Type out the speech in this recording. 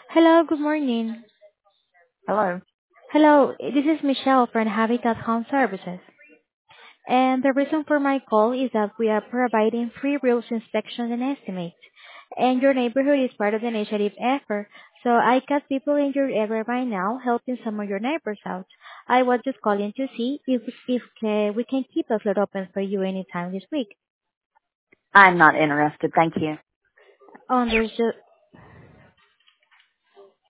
Hello, good morning. Hello. Hello, this is Michelle from Habitat Home Services. And the reason for my call is that we are providing free rules inspection and estimates. And your neighborhood is part of the initiative effort. So I got people in your area right now helping some of your neighbors out. I was just calling to see if we can keep a slot open for you anytime this week. I'm not interested, thank you. Understood.